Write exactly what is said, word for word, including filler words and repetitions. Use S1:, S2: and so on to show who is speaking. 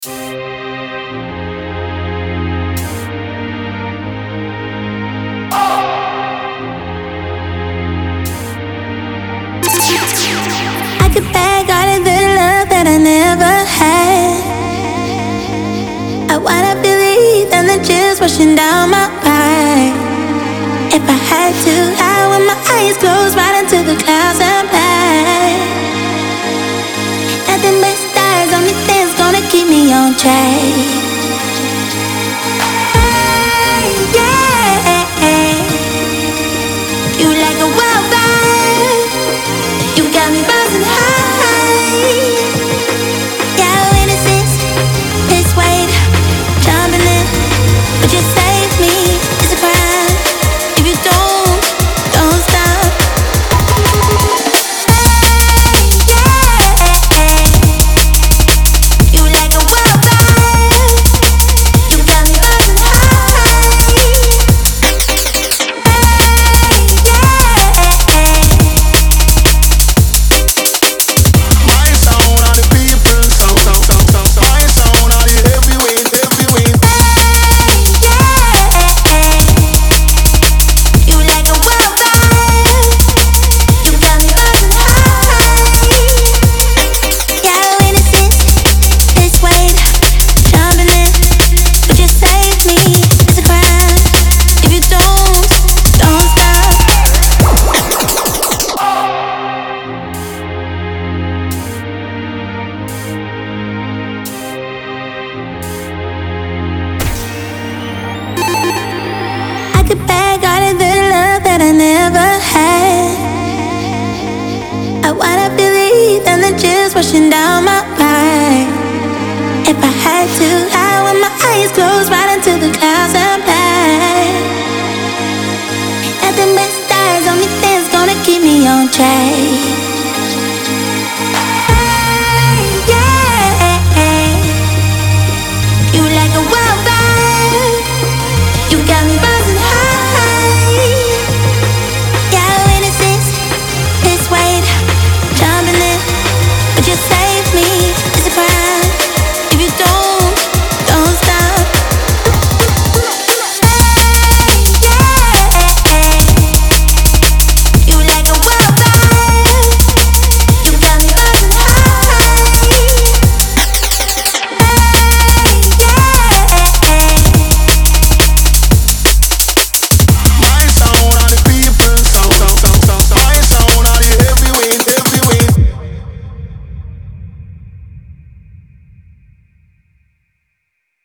S1: I could beg all of the love that I never had. I wanna believe in the chills rushing down my back. If I had to, I want my eyes closed right into the clouds and back. Nothing but stars, only thing's gonna keep me on track. Rushing down my back. If I had to, I want my eyes closed right into the clouds and back. Nothing but stars, only thing's gonna keep me on track.